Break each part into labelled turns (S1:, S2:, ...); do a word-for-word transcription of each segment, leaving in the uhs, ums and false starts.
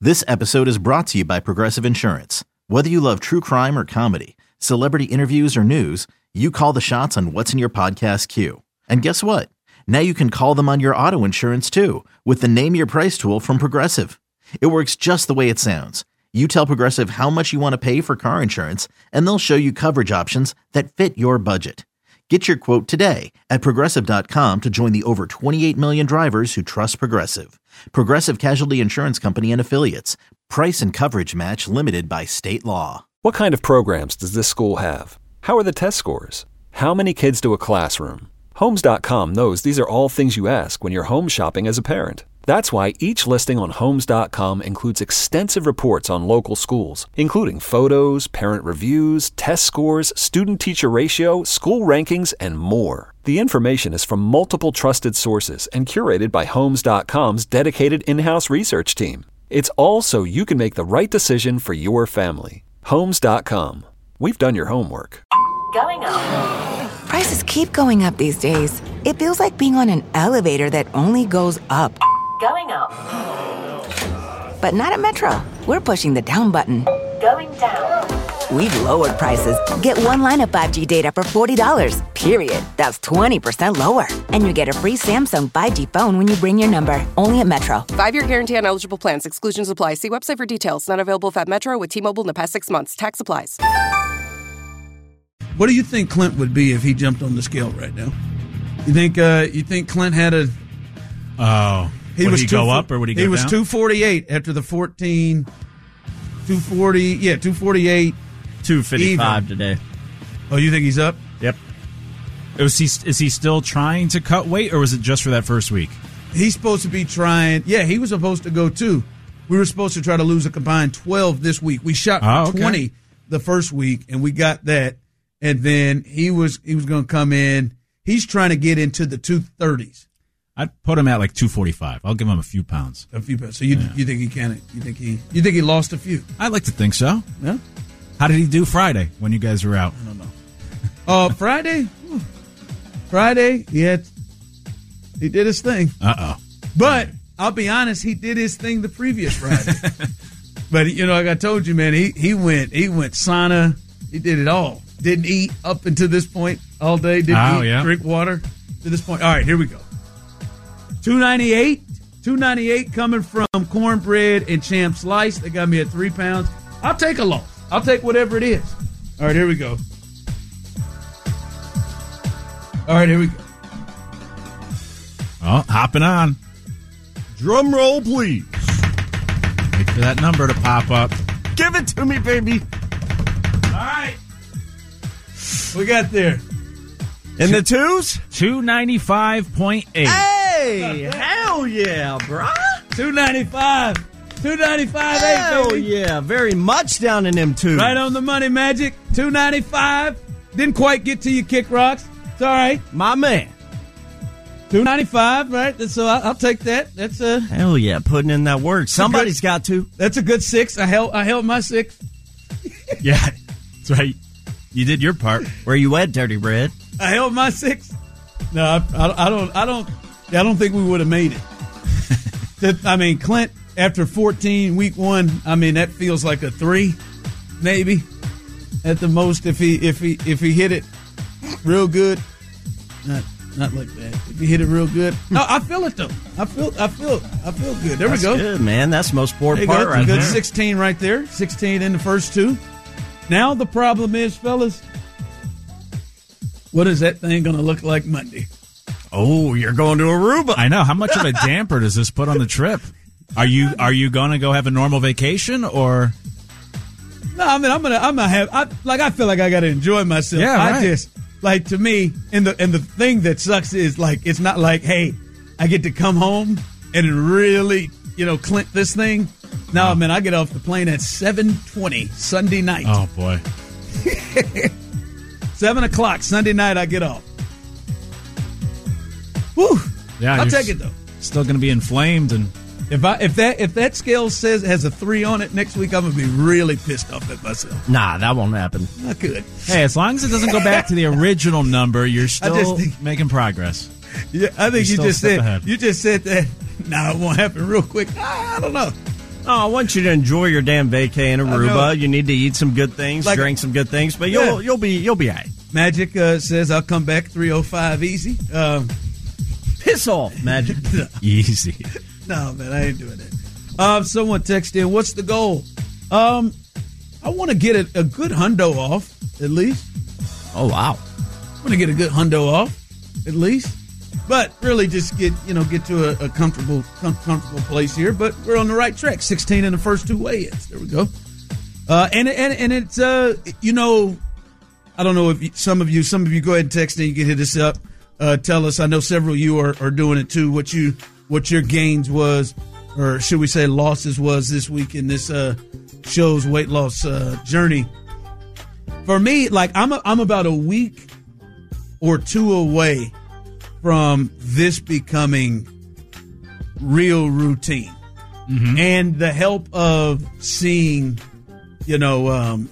S1: This episode is brought to you by Progressive Insurance. Whether you love true crime or comedy, celebrity interviews or news, you call the shots on what's in your podcast queue. And guess what? Now you can call them on your auto insurance too with the Name Your Price tool from Progressive. It works just the way it sounds. You tell Progressive how much you want to pay for car insurance, and they'll show you coverage options that fit your budget. Get your quote today at Progressive dot com to join the over twenty-eight million drivers who trust Progressive. Progressive Casualty Insurance Company and Affiliates. Price and coverage match limited by state law.
S2: What kind of programs does this school have? How are the test scores? How many kids to a classroom? Homes dot com knows these are all things you ask when you're home shopping as a parent. That's why each listing on Homes dot com includes extensive reports on local schools, including photos, parent reviews, test scores, student-teacher ratio, school rankings, and more. The information is from multiple trusted sources and curated by Homes dot com's dedicated in-house research team. It's all so you can make the right decision for your family. Homes dot com. We've done your homework.
S3: Going up.
S4: Prices keep going up these days. It feels like being on an elevator that only goes up.
S3: Going up.
S4: But not at Metro. We're pushing the down button.
S3: Going down.
S4: We've lowered prices. Get one line of five G data for forty dollars. Period. That's twenty percent lower. And you get a free Samsung five G phone when you bring your number. Only at Metro.
S5: Five-year guarantee on eligible plans. Exclusions apply. See website for details. Not available at Metro with T-Mobile in the past six months. Tax applies.
S6: What do you think Clint would be if he jumped on the scale right now? You think uh, you think Clint had a...
S7: Oh...
S6: He
S7: would
S6: was
S7: he
S6: two,
S7: go up or would he go
S6: he
S7: down?
S6: He was two forty-eight after the fourteen. two forty, yeah, two forty-eight.
S8: two fifty-five even. Today.
S6: Oh, you think he's up?
S7: Yep. Was he, is he still trying to cut weight, or was it just for that first week?
S6: He's supposed to be trying. Yeah, he was supposed to go too. We were supposed to try to lose a combined twelve this week. We shot
S7: oh, okay.
S6: twenty the first week, and we got that. And then he was he was going to come in. He's trying to get into the two thirties.
S7: I'd put him at like two forty-five. I'll give him a few pounds.
S6: A few pounds. So you yeah. you think he can? You think he? You think he lost a few?
S7: I'd like to think so.
S6: Yeah.
S7: How did he do Friday when you guys were out?
S6: I don't know. Uh, Friday. Friday. He had. He did his thing.
S7: Uh oh.
S6: But I'll be honest. He did his thing the previous Friday. But you know, like I told you, man, he he went he went sauna. He did it all. Didn't eat up until this point all day. Didn't
S7: oh,
S6: eat.
S7: Yeah.
S6: Drink water to this point. All right, here we go. two ninety-eight two ninety-eight coming from Cornbread and Champ Slice. They got me at three pounds. I'll take a loss. I'll take whatever it is. All right, here we go. All right, here we go.
S7: Oh, hopping on.
S8: Drum roll, please.
S7: Wait for that number to pop up.
S8: Give it to me, baby.
S6: All right. We got there.
S8: In the twos?
S7: two ninety-five point eight.
S8: Hey, hell yeah, brah.
S6: two ninety-five. two ninety-five eight,
S8: hell
S6: baby.
S8: yeah, very much down in them twos.
S6: Right on the money, Magic. two ninety-five. Didn't quite get to you, Kick Rocks. It's all right.
S8: My man.
S6: two ninety-five, right? So I'll, I'll take that. That's a
S8: hell yeah, putting in that work. Somebody's good, got to.
S6: That's a good six. I held I held my six.
S7: Yeah, that's right. You did your part.
S8: Where you at, Dirty Bread?
S6: I held my six. No, I, I, I don't. I don't. I don't think we would have made it. I mean, Clint after fourteen, week one. I mean, that feels like a three, maybe at the most. If he if he if he hit it real good, not not like that. If he hit it real good, no, I feel it though. I feel I feel I feel good. There
S8: That's
S6: we go.
S8: Good, man. That's the most important part, right
S6: good
S8: there.
S6: sixteen right there. Sixteen in the first two. Now the problem is, fellas, what is that thing going to look like Monday?
S8: Oh, you're going to Aruba.
S7: I know. How much of a damper does this put on the trip? Are you are you going to go have a normal vacation or?
S6: No, I mean I'm gonna I'm gonna have I, like I feel like I got to enjoy myself.
S7: Yeah, right.
S6: I just like to me, and the and the thing that sucks is like it's not like hey, I get to come home and really you know Clint this thing. No, oh. man, I get off the plane at seven twenty Sunday night.
S7: Oh boy,
S6: seven o'clock Sunday night I get off. Whew.
S7: Yeah,
S6: I'll take it though.
S7: Still going to be inflamed and.
S6: If I if that if that scale says it has a three on it next week, I'm gonna be really pissed off at myself.
S8: Nah, that won't happen.
S6: Not good.
S7: Hey, as long as it doesn't go back to the original number, you're still
S6: I just think,
S7: making progress.
S6: Yeah, I think
S7: you're
S6: you just said
S7: ahead.
S6: you just said that. Nah, it won't happen real quick. I, I don't know.
S8: Oh, I want you to enjoy your damn vacay in Aruba. You need to eat some good things,
S6: Like-
S8: drink some good things, but
S6: Yeah.
S8: you'll you'll be you'll be all right.
S6: Magic uh, says I'll come back three oh five easy. Um,
S8: Piss off, Magic.
S7: Easy.
S6: no, man, I ain't doing that. Um, someone texted in, what's the goal? Um, I want to get a, a good hundo off, at least.
S8: Oh, wow.
S6: I want to get a good hundo off, at least. But really just get, you know, get to a, a comfortable com- comfortable place here. But we're on the right track. sixteen in the first two weigh-ins. There we go. Uh, and, and, and it's, uh, you know, I don't know if you, some of you, some of you go ahead and text and you can hit us up. Uh, tell us. I know several of you are, are doing it too. What you, what your gains was, or should we say losses was this week in this uh, show's weight loss uh, journey. For me, like I'm, a, I'm about a week or two away from this becoming real routine, mm-hmm. and the help of seeing, you know, um,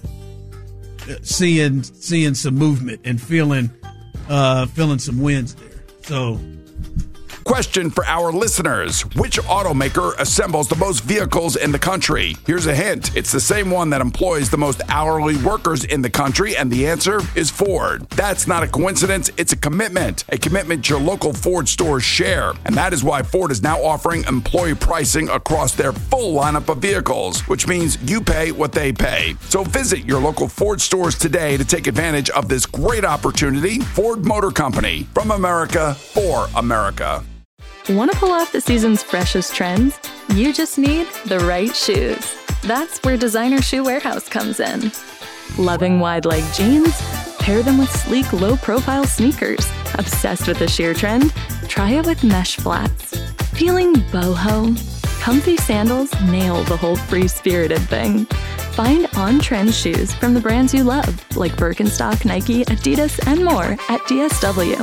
S6: seeing seeing some movement and feeling uh, feeling some wins there. So,
S9: Question for our listeners. Which automaker assembles the most vehicles in the country? Here's a hint. It's the same one that employs the most hourly workers in the country, and the answer is Ford. That's not a coincidence. It's a commitment. A commitment your local Ford stores share. And that is why Ford is now offering employee pricing across their full lineup of vehicles, which means you pay what they pay. So visit your local Ford stores today to take advantage of this great opportunity. Ford Motor Company. From America, for America.
S10: Want to pull off the season's freshest trends? You just need the right shoes. That's where Designer Shoe Warehouse comes in. Loving wide leg jeans? Pair them with sleek, low-profile sneakers. Obsessed with the sheer trend? Try it with mesh flats. Feeling boho? Comfy sandals nail the whole free-spirited thing. Find on-trend shoes from the brands you love, like Birkenstock, Nike, Adidas, and more at D S W.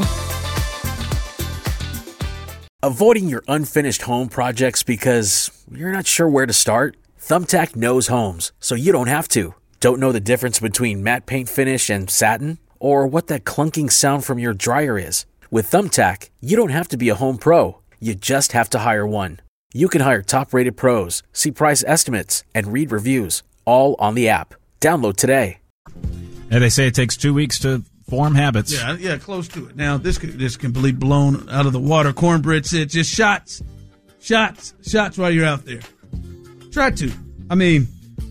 S11: Avoiding your unfinished home projects because you're not sure where to start? Thumbtack knows homes, so you don't have to. Don't know the difference between matte paint finish and satin? Or what that clunking sound from your dryer is? With Thumbtack, you don't have to be a home pro. You just have to hire one. You can hire top-rated pros, see price estimates, and read reviews, all on the app. Download today.
S7: And they say it takes two weeks to form habits.
S6: Yeah, yeah, close to it. Now, this could, this completely blown out of the water. Cornbread said just shots, shots, shots while you're out there. Try to. I mean,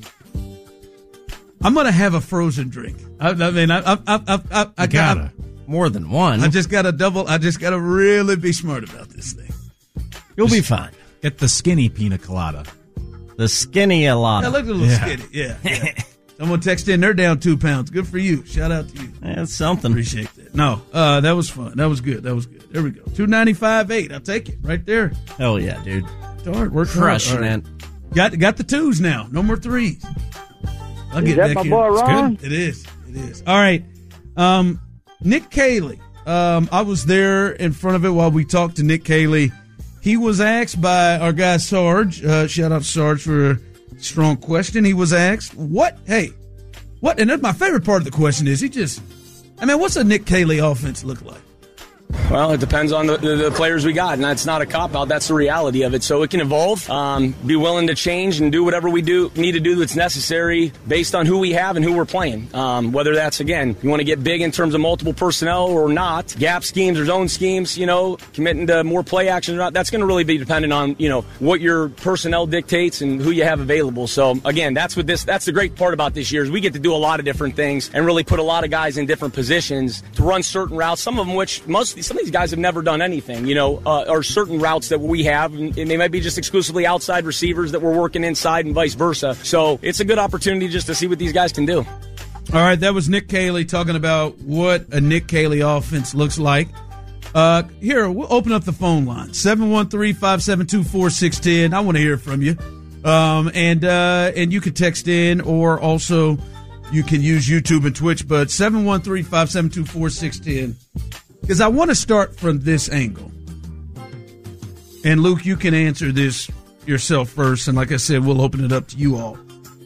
S6: I'm going to have a frozen drink. I, I mean, I, I, I, I, I, I
S8: gotta. More than one.
S6: I just got to double, I just got to really be smart about this thing.
S8: You'll
S7: just
S8: be fine.
S7: Get the skinny pina colada.
S8: The skinny alada.
S6: Yeah, look a little
S7: Yeah.
S6: skinny. Yeah. yeah. Someone texted in, they're down two pounds. Good for you. Shout out to you.
S8: That's something.
S6: Appreciate that. No, uh, that was fun. That was good. That was good. There we go. two ninety-five eight. I'll take it right there.
S8: Hell yeah, dude.
S6: Hard. Work hard.
S8: Crushing
S6: All right.
S8: it.
S6: Got got the twos now. No more threes. I'll
S12: Is
S6: get
S12: that
S6: back
S12: my
S6: in.
S12: boy Ron?
S6: It's good. It is. It is. All right. Um, Nick Caley. Um, I was there in front of it while we talked to Nick Caley. He was asked by our guy Sarge. Uh, shout out to Sarge for a strong question. He was asked, "What? Hey, what?" And that's my favorite part of the question is he just. I mean, what's a Nick Caley offense look like?
S13: Well, it depends on the, the, the players we got, and that's not a cop-out. That's the reality of it. So it can evolve, um, be willing to change and do whatever we do need to do that's necessary based on who we have and who we're playing. Um, whether that's, again, you want to get big in terms of multiple personnel or not, gap schemes or zone schemes, you know, committing to more play action or not, that's going to really be dependent on, you know, what your personnel dictates and who you have available. So, again, that's what this, that's the great part about this year is we get to do a lot of different things and really put a lot of guys in different positions to run certain routes, some of them which most some of these guys have never done anything, you know, uh, or certain routes that we have, and they might be just exclusively outside receivers that we're working inside and vice versa. So it's a good opportunity just to see what these guys can do.
S6: All right, that was Nick Caley talking about what a Nick Caley offense looks like. Uh, here, we'll open up the phone line, seven one three, five seven two, four six one zero. I want to hear from you. Um, and, uh, and you can text in or also you can use YouTube and Twitch, but seven one three, five seven two, four six one zero. Because I want to start from this angle. And, Luke, you can answer this yourself first. And like I said, we'll open it up to you all.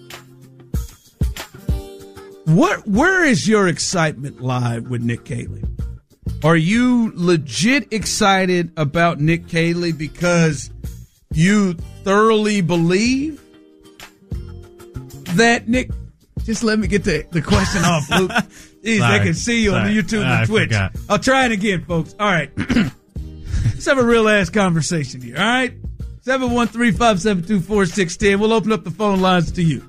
S6: What, where is your excitement live with Nick Caley? Are you legit excited about Nick Caley because you thoroughly believe that Nick, just let me get the, the question off, Luke. Jeez,
S7: Sorry.
S6: they can see you
S7: Sorry.
S6: on the YouTube
S7: Ah, I
S6: and Twitch.
S7: forgot.
S6: I'll try it again, folks. All right. Let's have a real ass conversation here, all right? seven one three, five seven two, four six one zero. We'll open up the phone lines to you.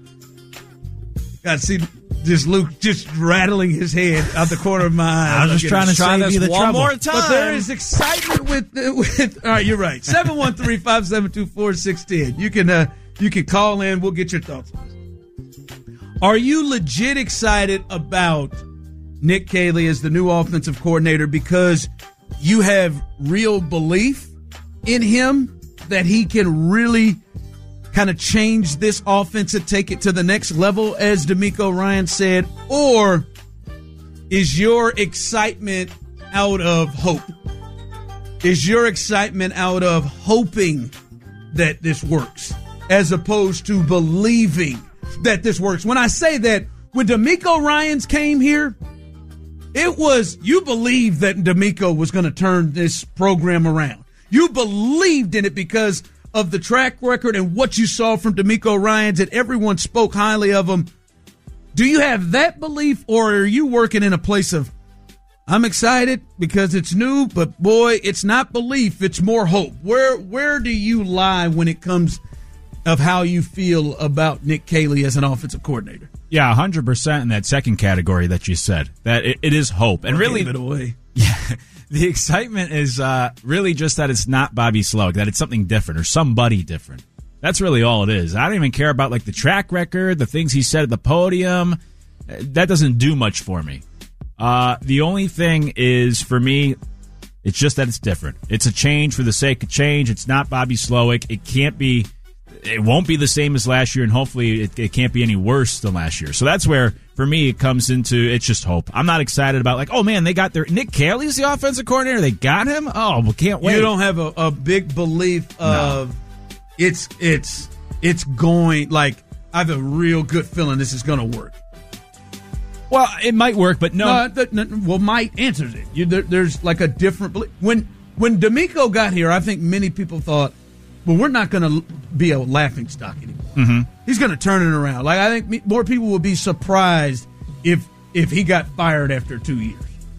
S6: Got to see just Luke just rattling his head out the corner of my eye.
S7: I was just trying to save you the
S8: one
S7: trouble.
S8: more time.
S6: But there is excitement with, with all right, you're right. seven one three, five seven two, four six one zero. You can uh, you can call in. We'll get your thoughts on this. Are you legit excited about Nick Caley as the new offensive coordinator because you have real belief in him that he can really kind of change this offense and take it to the next level, as DeMeco Ryan said? Or is your excitement out of hope? Is your excitement out of hoping that this works as opposed to believing that this works? When I say that, when DeMeco Ryans came here, it was, you believed that DeMeco was going to turn this program around. You believed in it because of the track record and what you saw from DeMeco Ryans, and everyone spoke highly of him. Do you have that belief, or are you working in a place of, I'm excited because it's new, but boy, it's not belief, it's more hope? Where where do you lie when it comes of how you feel about Nick Caley as an offensive coordinator?
S7: Yeah, one hundred percent in that second category that you said. That it, it is hope. And really,
S6: Gave it away.
S7: Yeah, the excitement is uh, really just that it's not Bobby Slowick, that it's something different or somebody different. That's really all it is. I don't even care about like the track record, the things he said at the podium. That doesn't do much for me. Uh, the only thing is, for me, it's just that it's different. It's a change for the sake of change. It's not Bobby Slowick. It can't be. It won't be the same as last year, and hopefully it, it can't be any worse than last year. So that's where, for me, it comes into, it's just hope. I'm not excited about, like, oh, man, they got their, Nick Caley's the offensive coordinator. They got him? Oh, well, can't wait.
S6: You don't have a, a big belief of no. it's it's it's going, like, I have a real good feeling this is going to work.
S7: Well, it might work, but no.
S6: no, th- no well, might answers it. You, there, there's, like, a different belief. When, when DeMeco got here, I think many people thought, well, we're not going to be a laughing stock anymore.
S7: Mm-hmm.
S6: He's going to turn it around. Like, I think more people would be surprised if if he got fired after two years.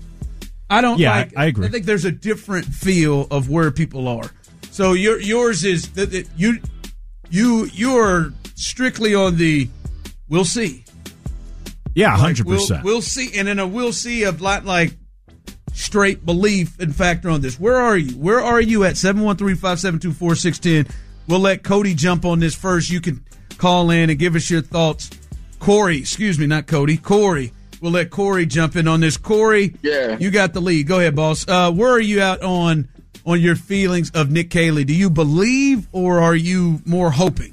S6: I don't.
S7: Yeah,
S6: like,
S7: I, I agree.
S6: I think there's a different feel of where people are. So your yours is that, that you you you're strictly on the we'll see.
S7: Yeah,
S6: like,
S7: hundred percent.
S6: We'll, we'll see, and then a we'll see of like like. straight belief and factor on this. Where are you? Where are you at? seven one three, five seven two, four six one zero. We'll let Cody jump on this first. You can call in and give us your thoughts. Corey, excuse me, not Cody. Corey. We'll let Corey jump in on this. Corey,
S12: yeah,
S6: you got the lead. Go ahead, boss. Uh, where are you at on on your feelings of Nick Caley? Do you believe or are you more hoping?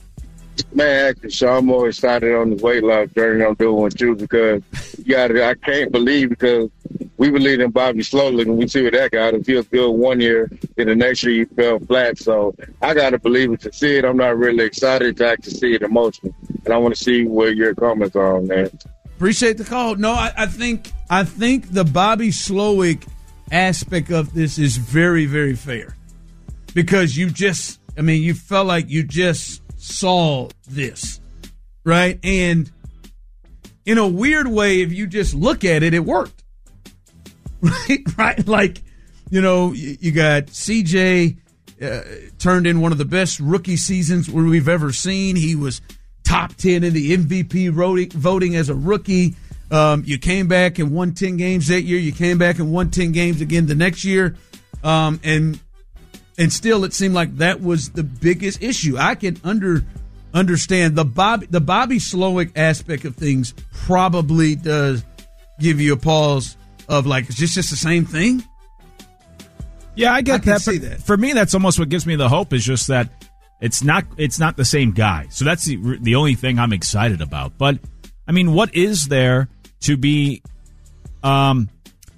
S12: Man, actually, so I'm more excited on the weight loss journey I'm doing with you because you gotta, I can't believe because we believe in Bobby Slowick and we see what that got. It feels good one year, then the next year you fell flat. So I got to believe it to see it. I'm not really excited to actually see it emotionally. And I want to see where your comments are on that.
S6: Appreciate the call. No, I, I think I think the Bobby Slowick aspect of this is very, very fair because you just, I mean, you felt like you just saw this, right? And in a weird way, if you just look at it, it worked, right? Right? Like, you know, you, you got C J uh, turned in one of the best rookie seasons we've ever seen. He was top ten in the M V P voting, voting as a rookie. Um, you came back and won ten games that year. You came back and won ten games again the next year. Um, and and still it seemed like that was the biggest issue. I can under understand the Bobby, the Bobby Slowick aspect of things probably does give you a pause of like, is this just the same thing?
S7: Yeah, I get
S6: I can
S7: that,
S6: see
S7: but
S6: that.
S7: For me, that's almost what gives me the hope is just that it's not it's not the same guy. So that's the the only thing I'm excited about. But I mean, what is there to be um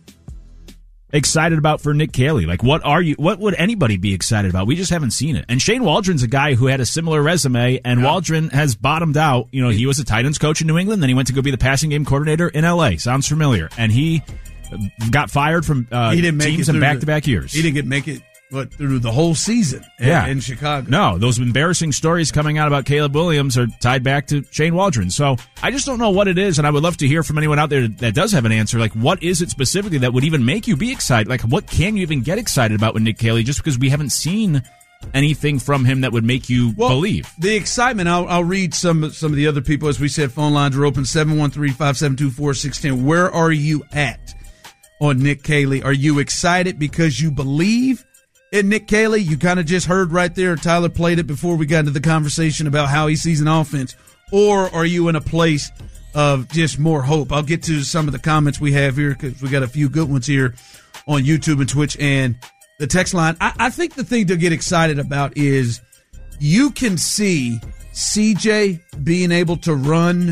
S7: excited about for Nick Caley? Like, what are you? What would anybody be excited about? We just haven't seen it. And Shane Waldron's a guy who had a similar resume, and yeah. Waldron has bottomed out. You know, he was a tight ends coach in New England, then he went to go be the passing game coordinator in L A. Sounds familiar. And he got fired from uh,
S6: he didn't make
S7: teams
S6: it
S7: in back-to-back
S6: the,
S7: years.
S6: He didn't get make it what, through the whole season
S7: yeah.
S6: in Chicago.
S7: No, those embarrassing stories coming out about Caleb Williams are tied back to Shane Waldron. So I just don't know what it is, and I would love to hear from anyone out there that does have an answer. Like, what is it specifically that would even make you be excited? Like, what can you even get excited about with Nick Caley just because we haven't seen anything from him that would make you
S6: well,
S7: believe?
S6: The excitement, I'll, I'll read some, some of the other people. As we said, phone lines are open, seven one three, five seven two, four six one zero. Where are you at on Nick Caley? Are you excited because you believe in Nick Caley? You kind of just heard right there, Tyler played it before we got into the conversation about how he sees an offense. Or are you in a place of just more hope? I'll get to some of the comments we have here because we got a few good ones here on YouTube and Twitch and the text line. I, I think the thing to get excited about is you can see C J being able to run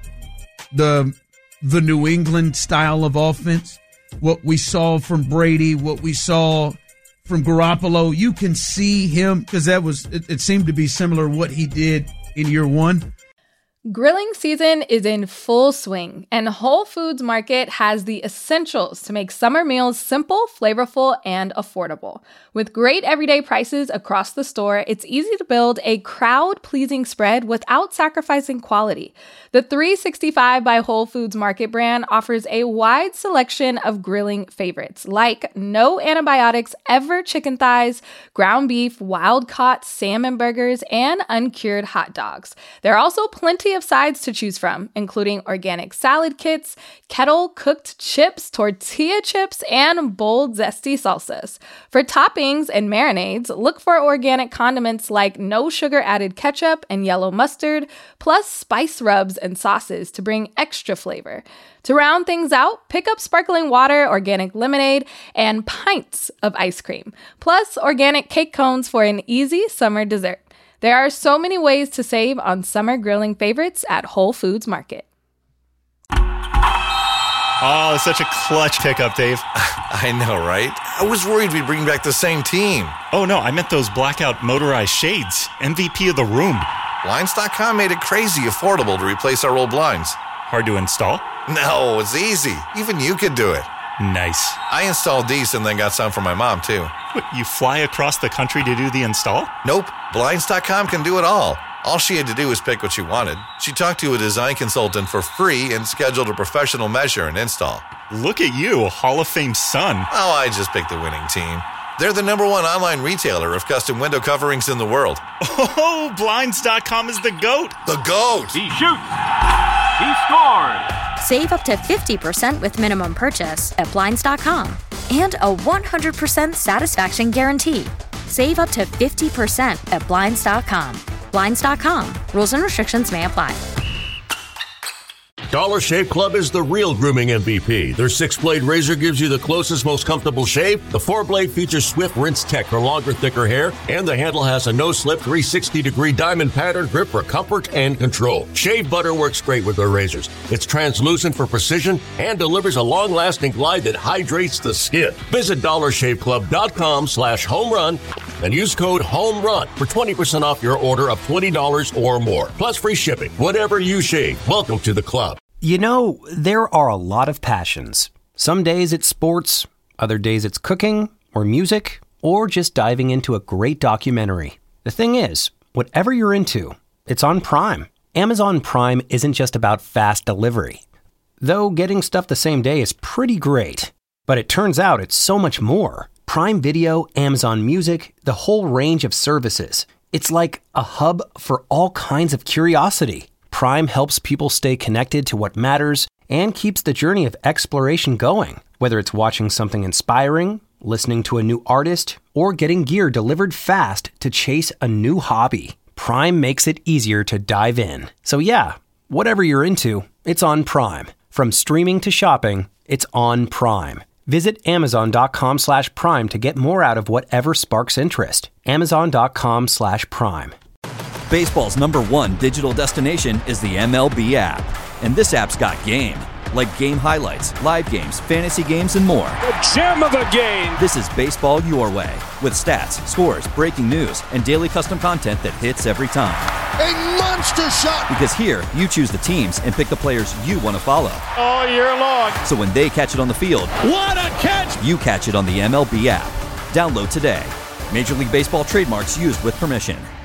S6: the the New England style of offense. What we saw from Brady, what we saw from Garoppolo, you can see him because that was it, it seemed to be similar what he did in year one.
S14: Grilling season is in full swing, and Whole Foods Market has the essentials to make summer meals simple, flavorful, and affordable. With great everyday prices across the store, it's easy to build a crowd-pleasing spread without sacrificing quality. The three sixty-five by Whole Foods Market brand offers a wide selection of grilling favorites, like no antibiotics ever chicken thighs, ground beef, wild-caught salmon burgers, and uncured hot dogs. There are also plenty of sides to choose from, including organic salad kits, kettle-cooked chips, tortilla chips, and bold, zesty salsas. For toppings and marinades, look for organic condiments like no sugar-added ketchup and yellow mustard, plus spice rubs and sauces to bring extra flavor. To round things out, pick up sparkling water, organic lemonade, and pints of ice cream, plus organic cake cones for an easy summer dessert. There are so many ways to save on summer grilling favorites at Whole Foods Market.
S15: Oh, it's such a clutch pickup, Dave.
S16: I know, right? I was worried we'd bring back the same team.
S15: Oh, no, I meant those blackout motorized shades. M V P of the room.
S16: Blinds dot com made it crazy affordable to replace our old blinds.
S15: Hard to install?
S16: No, it's easy. Even you could do it.
S15: Nice.
S16: I installed these and then got some for my mom, too.
S15: What, you fly across the country to do the install?
S16: Nope. Blinds dot com can do it all. All she had to do was pick what she wanted. She talked to a design consultant for free and scheduled a professional measure and install.
S15: Look at you, Hall of Fame son.
S16: Oh, I just picked the winning team. They're the number one online retailer of custom window coverings in the world.
S15: Oh, Blinds dot com is the GOAT.
S16: The GOAT.
S17: He shoots. He scored.
S18: Save up to fifty percent with minimum purchase at Blinds dot com. And a one hundred percent satisfaction guarantee. Save up to fifty percent at Blinds dot com. Blinds dot com. Rules and restrictions may apply.
S19: Dollar Shave Club is the real grooming M V P. Their six-blade razor gives you the closest, most comfortable shave. The four-blade features Swift Rinse Tech for longer, thicker hair. And the handle has a no-slip three hundred sixty degree diamond pattern grip for comfort and control. Shave butter works great with their razors. It's translucent for precision and delivers a long-lasting glide that hydrates the skin. Visit dollar shave club dot com slash home run and use code HOMERUN for twenty percent off your order of twenty dollars or more. Plus free shipping. Whatever you shave, welcome to the club.
S20: You know, there are a lot of passions. Some days it's sports, other days it's cooking, or music, or just diving into a great documentary. The thing is, whatever you're into, it's on Prime. Amazon Prime isn't just about fast delivery. Though getting stuff the same day is pretty great. But it turns out it's so much more. Prime Video, Amazon Music, the whole range of services. It's like a hub for all kinds of curiosity. Prime helps people stay connected to what matters and keeps the journey of exploration going. Whether it's watching something inspiring, listening to a new artist, or getting gear delivered fast to chase a new hobby, Prime makes it easier to dive in. So yeah, whatever you're into, it's on Prime. From streaming to shopping, it's on Prime. Visit amazon.com slash prime to get more out of whatever sparks interest. Amazon.com slash prime.
S21: Baseball's number one digital destination is the M L B app. And this app's got game. Like game highlights, live games, fantasy games, and more.
S17: The gem of the game!
S21: This is baseball your way. With stats, scores, breaking news, and daily custom content that hits every time.
S22: A monster shot!
S21: Because here, you choose the teams and pick the players you want to follow.
S17: All year long.
S21: So when they catch it on the field,
S17: what a catch!
S21: You catch it on the M L B app. Download today. Major League Baseball trademarks used with permission.